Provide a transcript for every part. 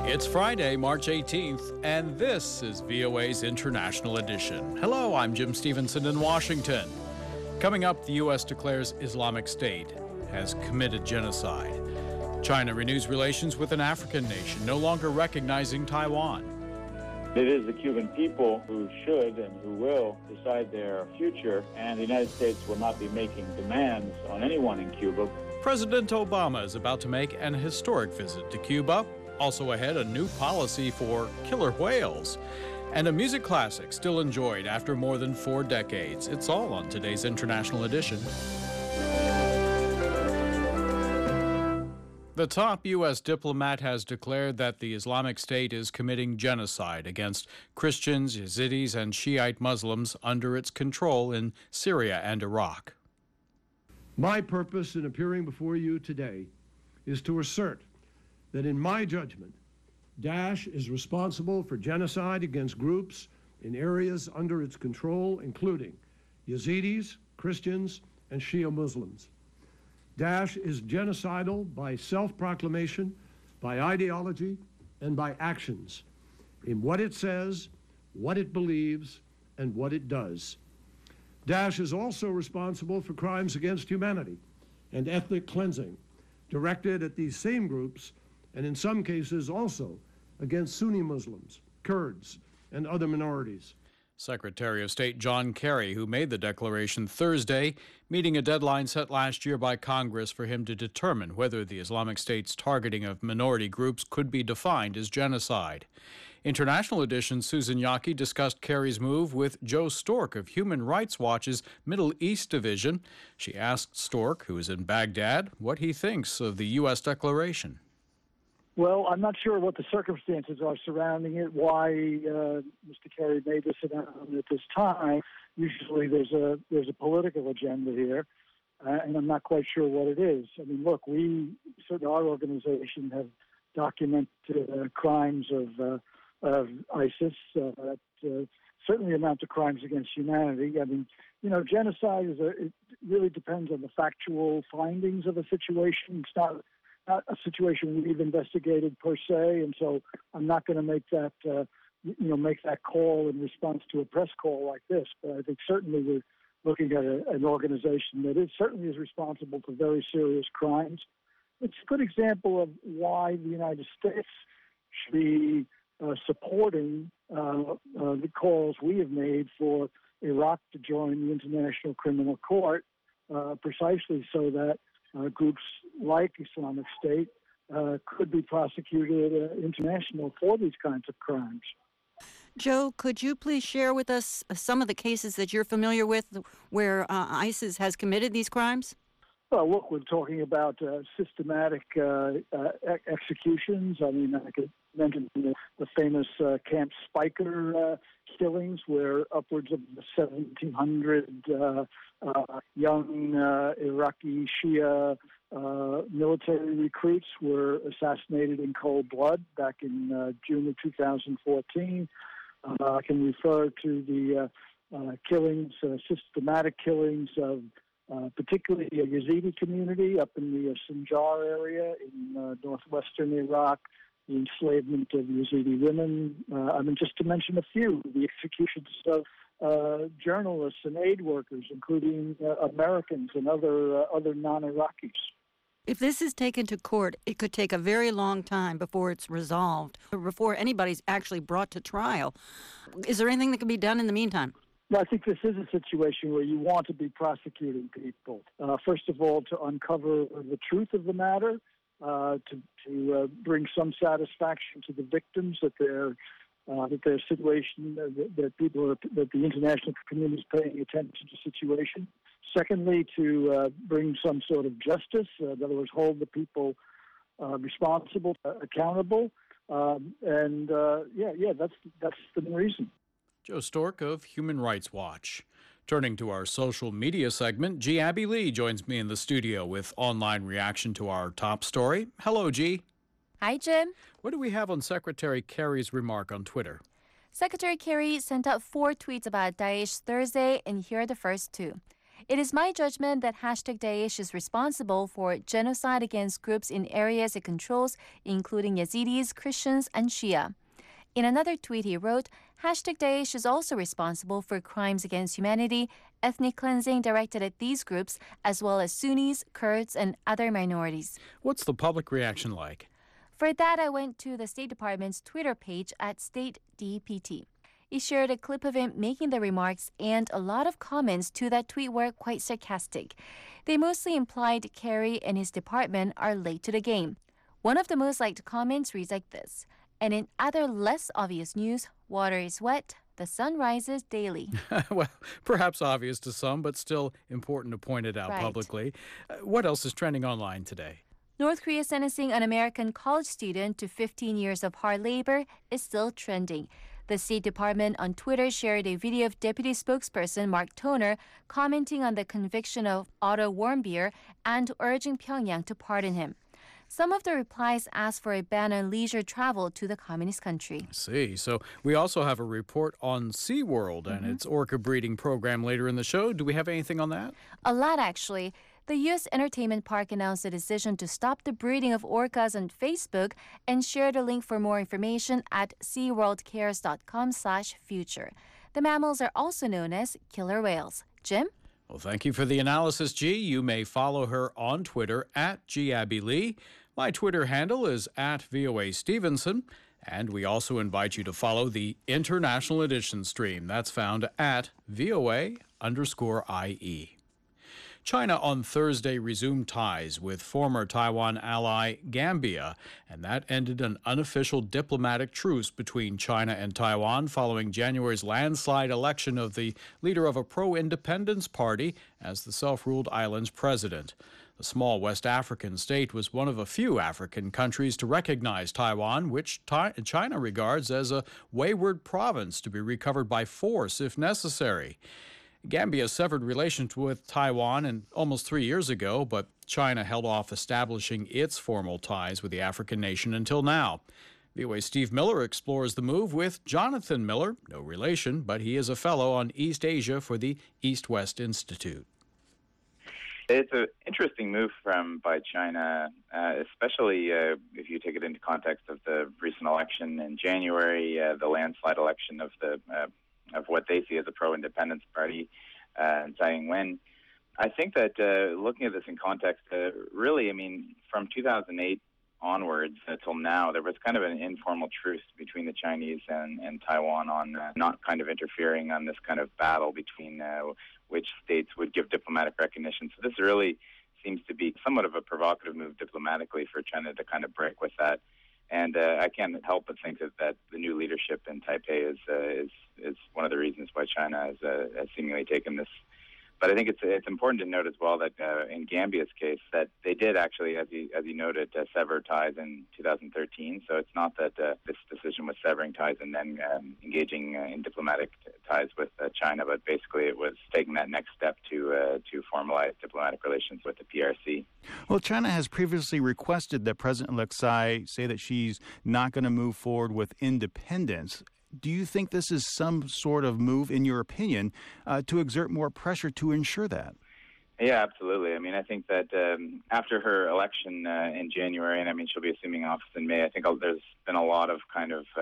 It's Friday, March 18th, and this is VOA's International Edition. Hello, I'm Jim Stevenson in Washington. Coming up, the U.S. declares Islamic State has committed genocide. China renews relations with an African nation, no longer recognizing Taiwan. It is the Cuban people who should and who will decide their future, and the United States will not be making demands on anyone in Cuba. President Obama is about to make an historic visit to Cuba. Also ahead, a new policy for killer whales. And a music classic still enjoyed after more than 4 decades. It's all on today's International Edition. The top U.S. diplomat has declared that the Islamic State is committing genocide against Christians, Yazidis, and Shiite Muslims under its control in Syria and Iraq. My purpose in appearing before you today is to assert that in my judgment, Daesh is responsible for genocide against groups in areas under its control, including Yazidis, Christians, and Shia Muslims. Daesh is genocidal by self-proclamation, by ideology, and by actions in what it says, what it believes, and what it does. Daesh is also responsible for crimes against humanity and ethnic cleansing directed at these same groups, and in some cases also against Sunni Muslims, Kurds, and other minorities. Secretary of State John Kerry, who made the declaration Thursday, meeting a deadline set last year by Congress for him to determine whether the Islamic State's targeting of minority groups could be defined as genocide. International Edition's Susan Yaki discussed Kerry's move with Joe Stork of Human Rights Watch's Middle East Division. She asked Stork, who is in Baghdad, what he thinks of the U.S. declaration. Well, I'm not sure what the circumstances are surrounding it, why Mr. Kerry made this announcement at this time. Usually there's a political agenda here, and I'm not quite sure what it is. I mean, look, our organization have documented crimes of ISIS that certainly amount to crimes against humanity. I mean, genocide it really depends on the factual findings of a situation. It's not a situation we've investigated per se, and so I'm not going to make that call in response to a press call like this. But I think certainly we're looking at an organization that certainly is responsible for very serious crimes. It's a good example of why the United States should be supporting the calls we have made for Iraq to join the International Criminal Court, precisely so that groups like Islamic State could be prosecuted international for these kinds of crimes. Joe, could you please share with us some of the cases that you're familiar with where ISIS has committed these crimes? Well, look, we're talking about systematic executions. I mean, I could mention the famous Camp Speicher killings, where upwards of 1,700 young Iraqi Shia military recruits were assassinated in cold blood back in June of 2014. I can refer to the systematic killings of particularly a Yazidi community up in the Sinjar area in northwestern Iraq, the enslavement of Yazidi women. Just to mention a few, the executions of journalists and aid workers, including Americans and other non-Iraqis. If this is taken to court, it could take a very long time before it's resolved, or before anybody's actually brought to trial. Is there anything that can be done in the meantime? Well, I think this is a situation where you want to be prosecuting people. First of all, to uncover the truth of the matter, to bring some satisfaction to the victims that their situation, that the international community is paying attention to the situation. Secondly, to bring some sort of justice, in other words, hold the people responsible, accountable, that's the reason. Joe Stork of Human Rights Watch. Turning to our social media segment, G. Abby Lee joins me in the studio with online reaction to our top story. Hello, G. Hi, Jim. What do we have on Secretary Kerry's remark on Twitter? Secretary Kerry sent out 4 tweets about Daesh Thursday, and here are the first 2. It is my judgment that #Daesh is responsible for genocide against groups in areas it controls, including Yazidis, Christians, and Shia. In another tweet he wrote, #Daesh is also responsible for crimes against humanity, ethnic cleansing directed at these groups, as well as Sunnis, Kurds, and other minorities. What's the public reaction like? For that, I went to the State Department's Twitter page at StateDPT. He shared a clip of him making the remarks, and a lot of comments to that tweet were quite sarcastic. They mostly implied Kerry and his department are late to the game. One of the most liked comments reads like this: "And in other less obvious news, water is wet, the sun rises daily." Well, perhaps obvious to some, but still important to point it out Right. publicly. What else is trending online today? North Korea sentencing an American college student to 15 years of hard labor is still trending. The State Department on Twitter shared a video of Deputy Spokesperson Mark Toner commenting on the conviction of Otto Warmbier and urging Pyongyang to pardon him. Some of the replies asked for a ban on leisure travel to the communist country. I see. So we also have a report on SeaWorld and its orca breeding program later in the show. Do we have anything on that? A lot, actually. The U.S. Entertainment Park announced a decision to stop the breeding of orcas on Facebook and shared a link for more information at seaworldcares.com/future. The mammals are also known as killer whales. Jim? Well, thank you for the analysis, G. You may follow her on Twitter at GAbbyLee. My Twitter handle is at VOA Stevenson. And we also invite you to follow the International Edition stream. That's found at VOA_IE. China on Thursday resumed ties with former Taiwan ally Gambia, and that ended an unofficial diplomatic truce between China and Taiwan following January's landslide election of the leader of a pro-independence party as the self-ruled island's president. The small West African state was one of a few African countries to recognize Taiwan, which China regards as a wayward province to be recovered by force if necessary. Gambia severed relations with Taiwan almost 3 years ago, but China held off establishing its formal ties with the African nation until now. VOA Steve Miller explores the move with Jonathan Miller, no relation, but he is a fellow on East Asia for the East-West Institute. It's an interesting move by China, especially if you take it into context of the recent election in January, the landslide election of what they see as a pro-independence party, Tsai Ing-wen. I think that looking at this in context, really, I mean, from 2008 onwards until now, there was kind of an informal truce between the Chinese and Taiwan on not kind of interfering on this kind of battle between which states would give diplomatic recognition. So this really seems to be somewhat of a provocative move diplomatically for China to kind of break with that. And I can't help but think that the new leadership in Taipei is one of the reasons why China has seemingly taken this. But I think it's important to note as well that in Gambia's case, that they did actually, as you noted, sever ties in 2013. So it's not that this decision was severing ties and then engaging in diplomatic ties with China, but basically it was taking that next step to formalize diplomatic relations with the PRC. Well, China has previously requested that President-elect Tsai say that she's not going to move forward with independence. Do you think this is some sort of move, in your opinion, to exert more pressure to ensure that? Yeah, absolutely. I mean, I think that after her election in January, and I mean, she'll be assuming office in May, I think there's been a lot of kind of,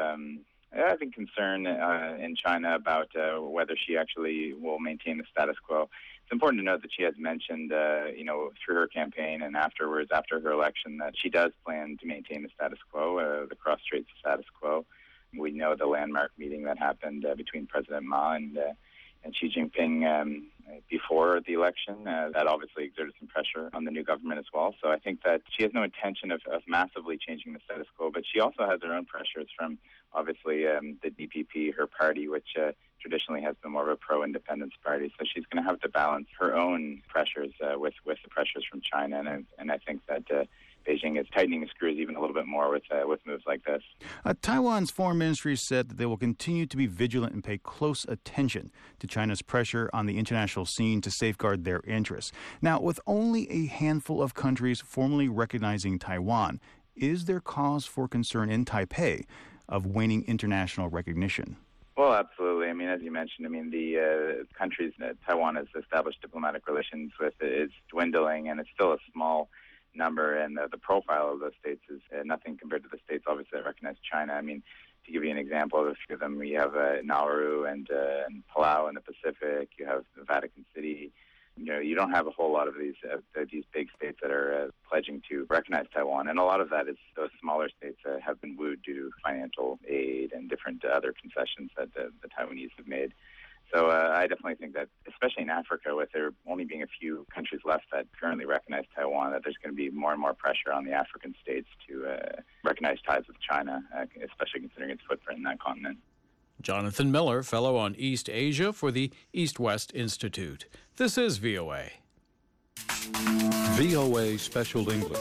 concern in China about whether she actually will maintain the status quo. It's important to note that she has mentioned, through her campaign and afterwards, after her election, that she does plan to maintain the status quo, the cross-strait status quo. We know the landmark meeting that happened between President Ma and Xi Jinping before the election. That obviously exerted some pressure on the new government as well. So I think that she has no intention of massively changing the status quo, but she also has her own pressures from, obviously, the DPP, her party, which traditionally has been more of a pro-independence party. So she's going to have to balance her own pressures with the pressures from China. And I think that Beijing is tightening the screws even a little bit more with moves like this. Taiwan's foreign ministry said that they will continue to be vigilant and pay close attention to China's pressure on the international scene to safeguard their interests. Now, with only a handful of countries formally recognizing Taiwan, is there cause for concern in Taipei of waning international recognition? Well, absolutely. I mean, as you mentioned, the countries that Taiwan has established diplomatic relations with is dwindling, and it's still a small number, and the profile of those states is nothing compared to the states, obviously, that recognize China. I mean, to give you an example of a few of them, we have Nauru and Palau in the Pacific. You have Vatican City. You don't have a whole lot of these big states that are pledging to recognize Taiwan, and a lot of that is those smaller states have been wooed due to financial aid and different other concessions that the Taiwanese have made. So I definitely think that, especially in Africa, with there only being a few countries left that currently recognize Taiwan, that there's going to be more and more pressure on the African states to recognize ties with China, especially considering its footprint in that continent. Jonathan Miller, Fellow on East Asia for the East-West Institute. This is VOA. VOA Special English.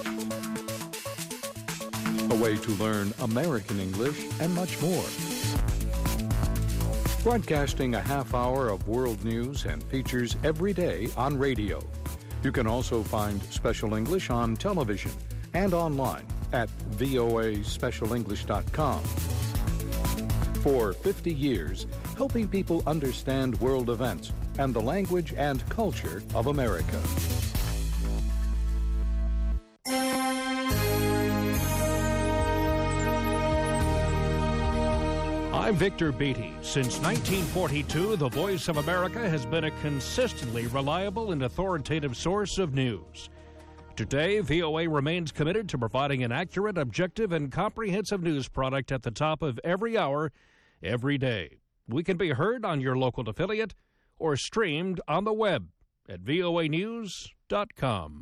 A way to learn American English and much more. Broadcasting a half hour of world news and features every day on radio. You can also find Special English on television and online at voaspecialenglish.com. For 50 years, helping people understand world events and the language and culture of America. I'm Victor Beattie. Since 1942, the Voice of America has been a consistently reliable and authoritative source of news. Today, VOA remains committed to providing an accurate, objective, and comprehensive news product at the top of every hour, every day. We can be heard on your local affiliate or streamed on the web at voanews.com.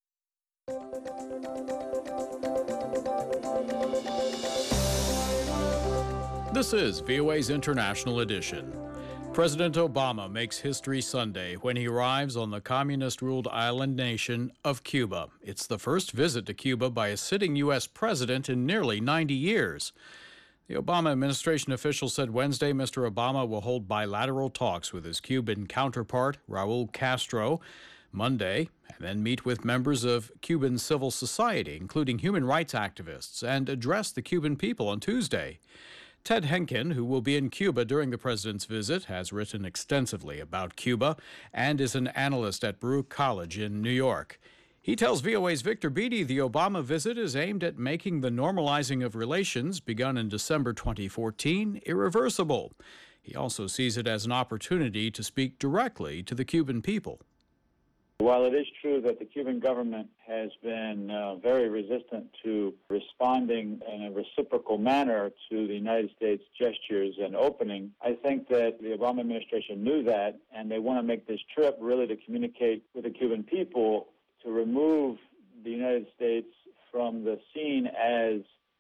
This is VOA's International Edition. President Obama makes history Sunday when he arrives on the communist-ruled island nation of Cuba. It's the first visit to Cuba by a sitting U.S. president in nearly 90 years. The Obama administration official said Wednesday Mr. Obama will hold bilateral talks with his Cuban counterpart, Raul Castro, Monday, and then meet with members of Cuban civil society, including human rights activists, and address the Cuban people on Tuesday. Ted Henkin, who will be in Cuba during the president's visit, has written extensively about Cuba and is an analyst at Baruch College in New York. He tells VOA's Victor Beattie the Obama visit is aimed at making the normalizing of relations begun in December 2014 irreversible. He also sees it as an opportunity to speak directly to the Cuban people. While it is true that the Cuban government has been very resistant to responding in a reciprocal manner to the United States gestures and opening, I think that the Obama administration knew that, and they want to make this trip really to communicate with the Cuban people to remove the United States from the scene as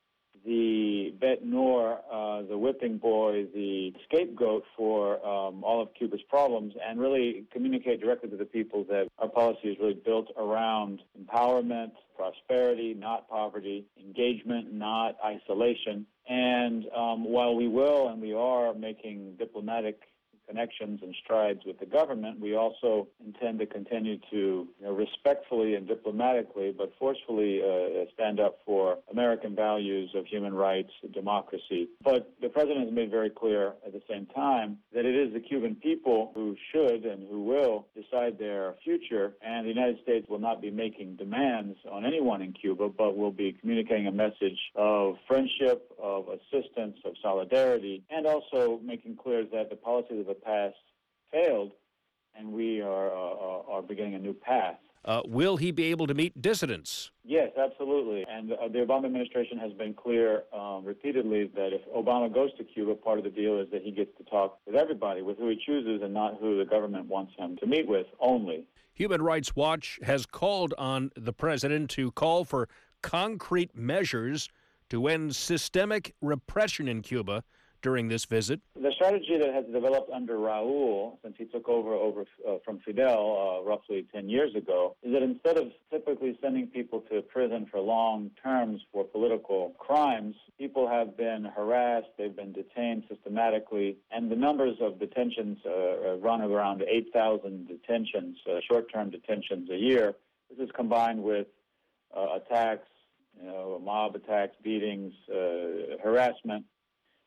the bête noire, the whipping boy, the scapegoat for all of Cuba's problems, and really communicate directly to the people that our policy is really built around empowerment, prosperity, not poverty, engagement, not isolation. And while we will and we are making diplomatic connections and strides with the government, we also intend to continue to respectfully and diplomatically but forcefully stand up for American values of human rights, democracy. But the president has made very clear at the same time that it is the Cuban people who should and who will decide their future, and the United States will not be making demands on anyone in Cuba, but will be communicating a message of friendship, of assistance, of solidarity, and also making clear that the policies of the past failed, and we are beginning a new path. Will he be able to meet dissidents? Yes, absolutely. And the Obama administration has been clear repeatedly that if Obama goes to Cuba, part of the deal is that he gets to talk with everybody, with who he chooses and not who the government wants him to meet with only. Human Rights Watch has called on the president to call for concrete measures to end systemic repression in Cuba during this visit. The strategy that has developed under Raul, since he took over from Fidel roughly 10 years ago, is that instead of typically sending people to prison for long terms for political crimes, people have been harassed, they've been detained systematically, and the numbers of detentions run around 8,000 detentions, short-term detentions a year. This is combined with attacks, mob attacks, beatings, harassment.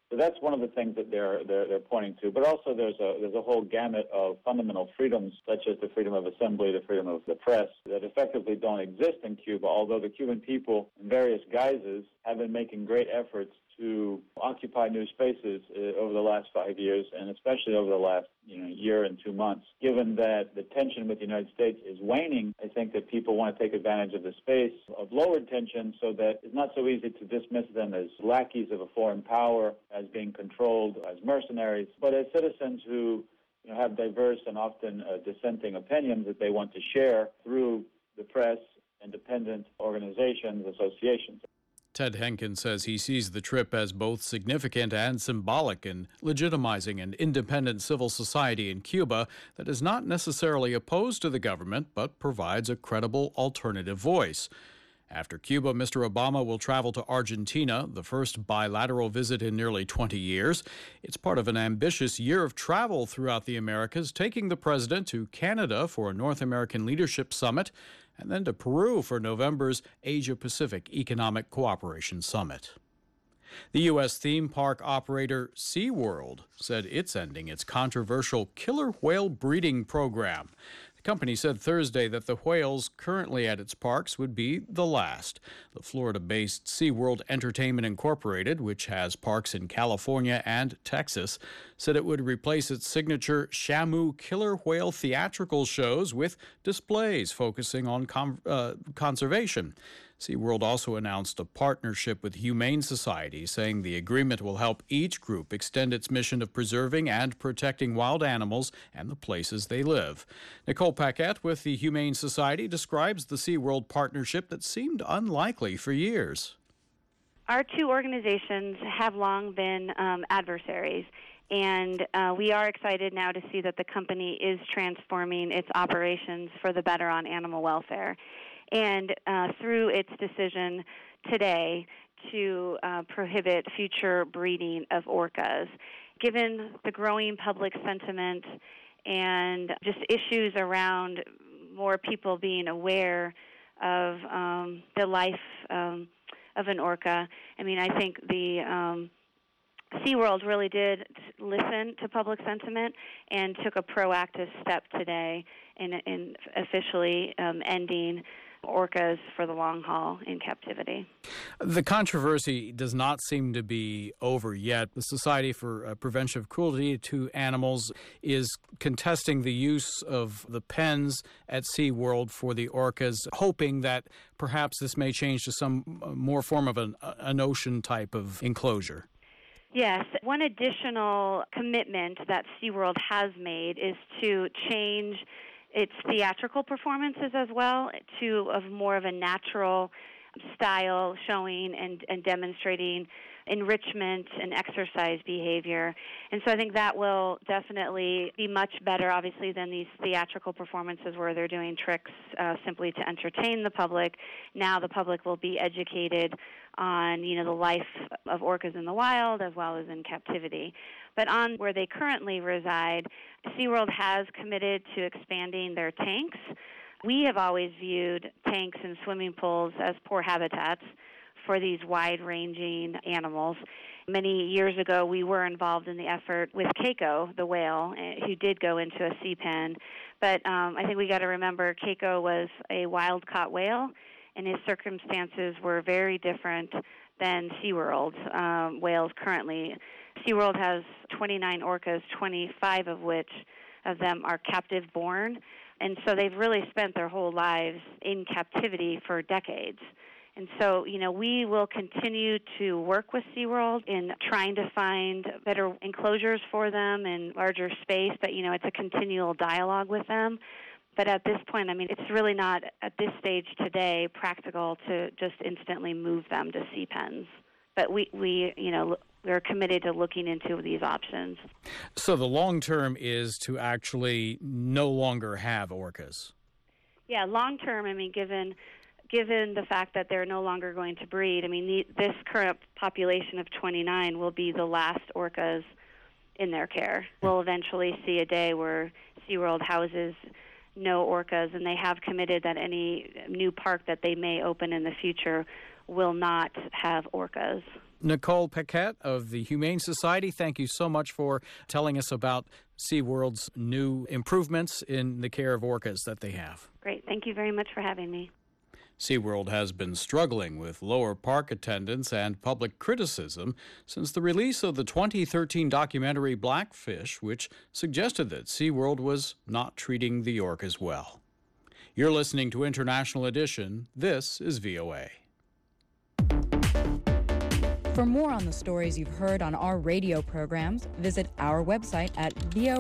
So that's one of the things that they're pointing to. But also there's a whole gamut of fundamental freedoms, such as the freedom of assembly, the freedom of the press, that effectively don't exist in Cuba, although the Cuban people, in various guises, have been making great efforts to occupy new spaces over the last 5 years, and especially over the last year and 2 months. Given that the tension with the United States is waning, I think that people want to take advantage of the space of lowered tension so that it's not so easy to dismiss them as lackeys of a foreign power, as being controlled, as mercenaries, but as citizens who have diverse and often dissenting opinions that they want to share through the press, independent organizations, associations. Ted Henkin says he sees the trip as both significant and symbolic in legitimizing an independent civil society in Cuba that is not necessarily opposed to the government but provides a credible alternative voice. After Cuba, Mr. Obama will travel to Argentina, the first bilateral visit in nearly 20 years. It's part of an ambitious year of travel throughout the Americas, taking the president to Canada for a North American Leadership Summit and then to Peru for November's Asia-Pacific Economic Cooperation Summit. The U.S. theme park operator SeaWorld said it's ending its controversial killer whale breeding program. The company said Thursday that the whales currently at its parks would be the last. The Florida-based SeaWorld Entertainment Incorporated, which has parks in California and Texas, said it would replace its signature Shamu killer whale theatrical shows with displays focusing on conservation. SeaWorld also announced a partnership with Humane Society, saying the agreement will help each group extend its mission of preserving and protecting wild animals and the places they live. Nicole Paquette with the Humane Society describes the SeaWorld partnership that seemed unlikely for years. Our two organizations have long been adversaries. And we are excited now to see that the company is transforming its operations for the better on animal welfare. And through its decision today to prohibit future breeding of orcas, given the growing public sentiment and just issues around more people being aware of the life of an orca, I mean, I think the SeaWorld really did listen to public sentiment and took a proactive step today in officially ending orcas for the long haul in captivity. The controversy does not seem to be over yet. The Society for Prevention of Cruelty to Animals is contesting the use of the pens at SeaWorld for the orcas, hoping that perhaps this may change to some more form of an ocean type of enclosure. Yes. One additional commitment that SeaWorld has made is to change its theatrical performances as well to more of a natural style, showing and demonstrating enrichment and exercise behavior. And so I think that will definitely be much better, obviously, than these theatrical performances where they're doing tricks simply to entertain the public. Now the public will be educated on, the life of orcas in the wild as well as in captivity. But on where they currently reside, SeaWorld has committed to expanding their tanks. We have always viewed tanks and swimming pools as poor habitats for these wide-ranging animals. Many years ago, we were involved in the effort with Keiko, the whale, who did go into a sea pen. But I think we got to remember Keiko was a wild-caught whale, and his circumstances were very different than SeaWorld's whales currently. SeaWorld has 29 orcas, 25 of which of them are captive-born. And so they've really spent their whole lives in captivity for decades. And so, we will continue to work with SeaWorld in trying to find better enclosures for them and larger space, but, it's a continual dialogue with them. But at this point, it's really not, at this stage today, practical to just instantly move them to sea pens. But we're committed to looking into these options. So the long term is to actually no longer have orcas. Yeah, long term, given the fact that they're no longer going to breed, this current population of 29 will be the last orcas in their care. We'll eventually see a day where SeaWorld houses no orcas, and they have committed that any new park that they may open in the future will not have orcas. Nicole Paquette of the Humane Society, thank you so much for telling us about SeaWorld's new improvements in the care of orcas that they have. Great. Thank you very much for having me. SeaWorld has been struggling with lower park attendance and public criticism since the release of the 2013 documentary Blackfish, which suggested that SeaWorld was not treating the orcas well. You're listening to International Edition. This is VOA. For more on the stories you've heard on our radio programs, visit our website at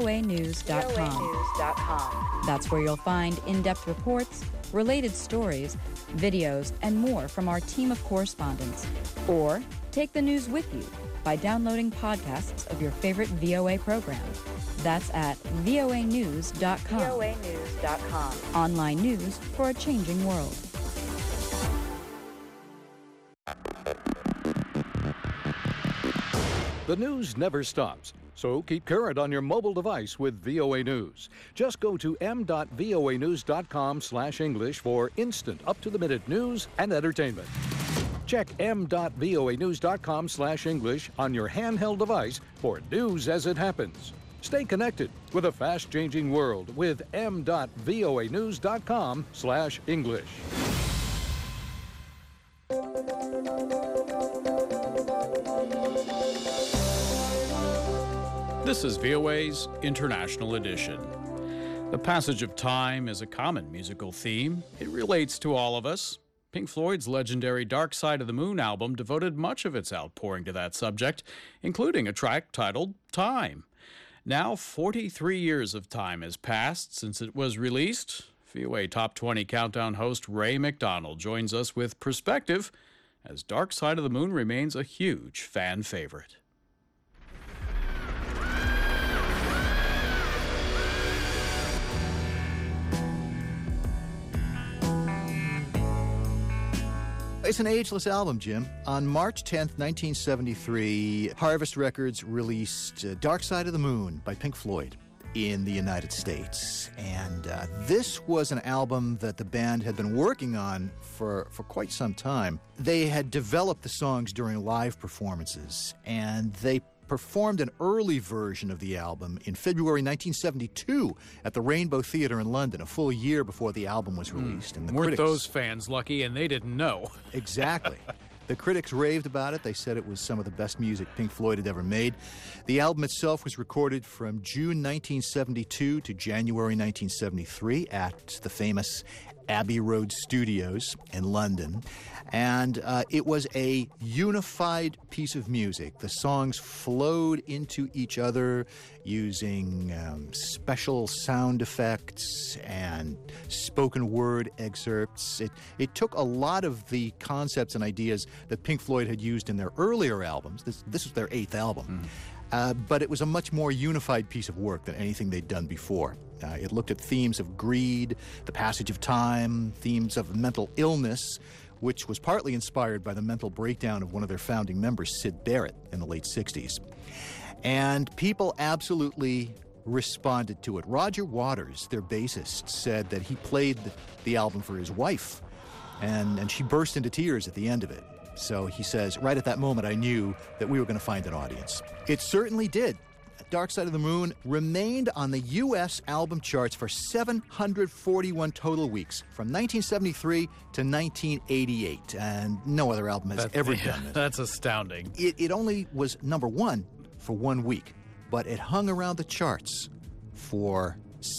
voanews.com. That's where you'll find in-depth reports, related stories, videos, and more from our team of correspondents. Or take the news with you by downloading podcasts of your favorite VOA program. That's at voanews.com. voanews.com. Online news for a changing world. The news never stops, so keep current on your mobile device with VOA News. Just go to m.voanews.com/English for instant, up-to-the-minute news and entertainment. Check m.voanews.com/English on your handheld device for news as it happens. Stay connected with a fast-changing world with m.voanews.com/English. This is VOA's International Edition. The passage of time is a common musical theme. It relates to all of us. Pink Floyd's legendary Dark Side of the Moon album devoted much of its outpouring to that subject, including a track titled Time. Now, 43 years of time has passed since it was released. VOA Top 20 Countdown host Ray McDonald joins us with perspective, as Dark Side of the Moon remains a huge fan favorite. It's an ageless album, Jim. On March 10th, 1973, Harvest Records released Dark Side of the Moon by Pink Floyd in the United States. And this was an album that the band had been working on for quite some time. They had developed the songs during live performances, and they performed an early version of the album in February 1972 at the Rainbow Theatre in London, a full year before the album was released. And Weren't those fans lucky, and they didn't know? Exactly. The critics raved about it. They said it was some of the best music Pink Floyd had ever made. The album itself was recorded from June 1972 to January 1973 at the famous Abbey Road Studios in London. And it was a unified piece of music. The songs flowed into each other using special sound effects and spoken word excerpts. It took a lot of the concepts and ideas that Pink Floyd had used in their earlier albums. This was their 8th album. But it was a much more unified piece of work than anything they'd done before. It looked at themes of greed, the passage of time, themes of mental illness, which was partly inspired by the mental breakdown of one of their founding members, Syd Barrett, in the late 60s. And people absolutely responded to it. Roger Waters, their bassist, said that he played the album for his wife, and she burst into tears at the end of it. So he says, right at that moment, I knew that we were going to find an audience. It certainly did. Dark Side of the Moon remained on the U.S. album charts for 741 total weeks, from 1973 to 1988, and no other album has ever done this. That's astounding. It only was number one for 1 week, but it hung around the charts for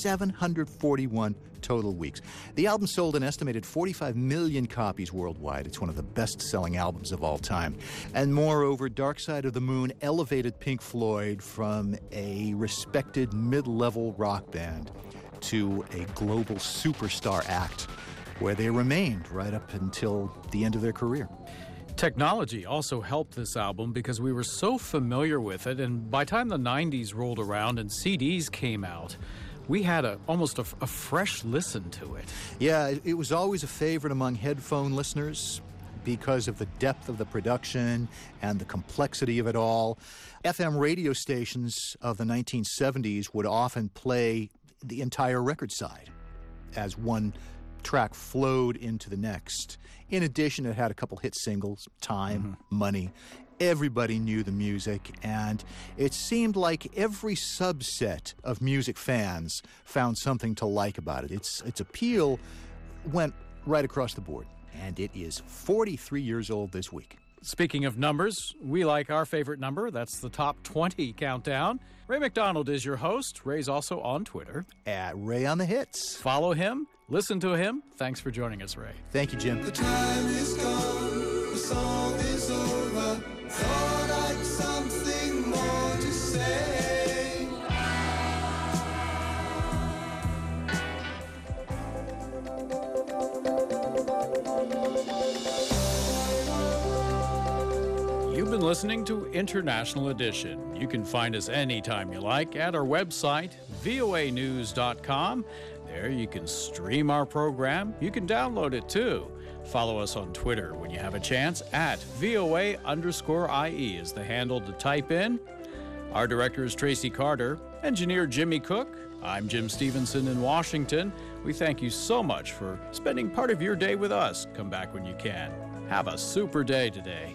741 total weeks. The album sold an estimated 45 million copies worldwide. It's one of the best-selling albums of all time. And moreover, Dark Side of the Moon elevated Pink Floyd from a respected mid-level rock band to a global superstar act, where they remained right up until the end of their career. Technology also helped this album because we were so familiar with it, and by the time the 90s rolled around and CDs came out, we had almost a fresh listen to it. Yeah, it was always a favorite among headphone listeners because of the depth of the production and the complexity of it all. FM radio stations of the 1970s would often play the entire record side as one track flowed into the next. In addition, it had a couple hit singles, Time, Money, Everybody knew the music, and it seemed like every subset of music fans found something to like about it. Its appeal went right across the board, and it is 43 years old this week. Speaking of numbers, we like our favorite number. That's the top 20 countdown. Ray McDonald is your host. Ray's also on Twitter. At Ray on the Hits. Follow him. Listen to him. Thanks for joining us, Ray. Thank you, Jim. The time is gone. The song is over. Thought I'd something more to say. You've been listening to International Edition. You can find us anytime you like at our website, voanews.com. There you can stream our program. You can download it too. Follow us on Twitter when you have a chance at @VOA_IE is the handle to type in. Our director is Tracy Carter, engineer Jimmy Cook. I'm Jim Stevenson in Washington. We thank you so much for spending part of your day with us. Come back when you can. Have a super day today.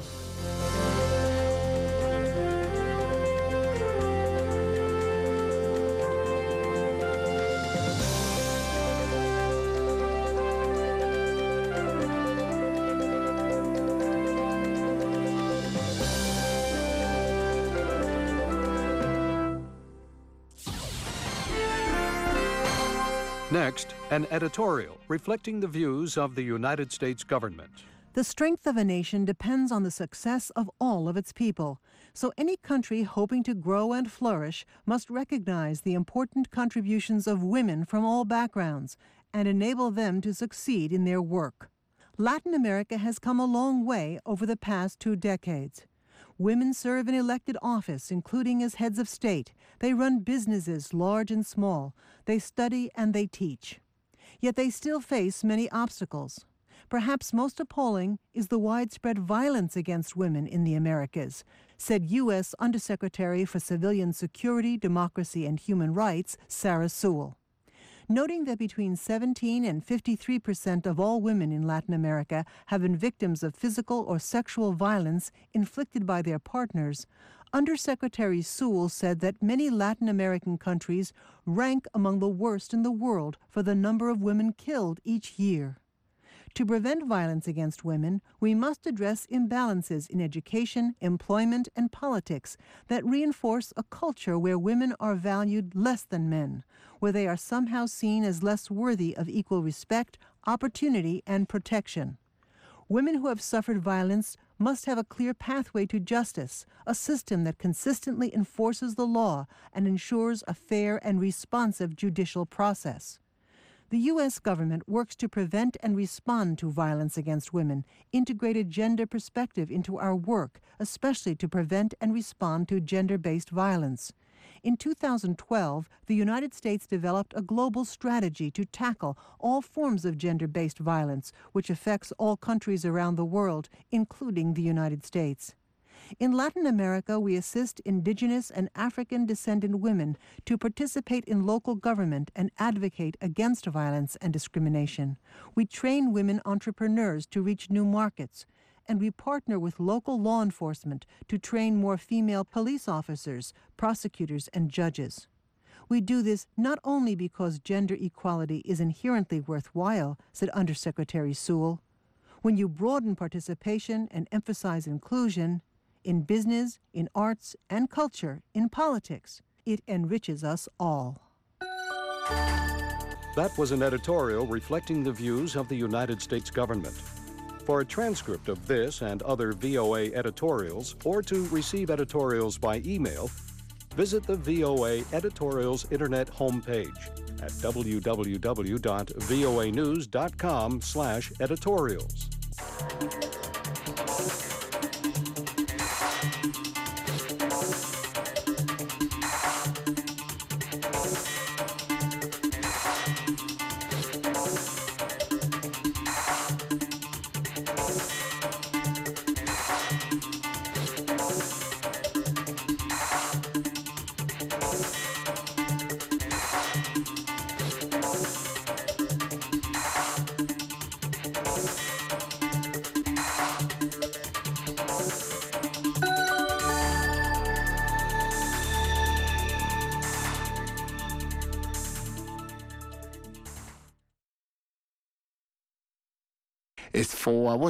Next, an editorial reflecting the views of the United States government. The strength of a nation depends on the success of all of its people. So any country hoping to grow and flourish must recognize the important contributions of women from all backgrounds and enable them to succeed in their work. Latin America has come a long way over the past 2 decades. Women serve in elected office, including as heads of state. They run businesses, large and small. They study and they teach. Yet they still face many obstacles. Perhaps most appalling is the widespread violence against women in the Americas, said U.S. Undersecretary for Civilian Security, Democracy, and Human Rights, Sarah Sewell. Noting that between 17 and 53% of all women in Latin America have been victims of physical or sexual violence inflicted by their partners, Undersecretary Sewell said that many Latin American countries rank among the worst in the world for the number of women killed each year. To prevent violence against women, we must address imbalances in education, employment, and politics that reinforce a culture where women are valued less than men, where they are somehow seen as less worthy of equal respect, opportunity, and protection. Women who have suffered violence must have a clear pathway to justice, a system that consistently enforces the law and ensures a fair and responsive judicial process. The U.S. government works to prevent and respond to violence against women, integrate a gender perspective into our work, especially to prevent and respond to gender-based violence. In 2012, the United States developed a global strategy to tackle all forms of gender-based violence, which affects all countries around the world, including the United States. In Latin America, we assist indigenous and African descendant women to participate in local government and advocate against violence and discrimination. We train women entrepreneurs to reach new markets, and we partner with local law enforcement to train more female police officers, prosecutors, and judges. We do this not only because gender equality is inherently worthwhile, said Undersecretary Sewell. When you broaden participation and emphasize inclusion, in business, in arts and culture, in politics, it enriches us all. That was an editorial reflecting the views of the United States government. For a transcript of this and other VOA editorials, or to receive editorials by email, visit the VOA Editorials Internet homepage at www.voanews.com/editorials. is for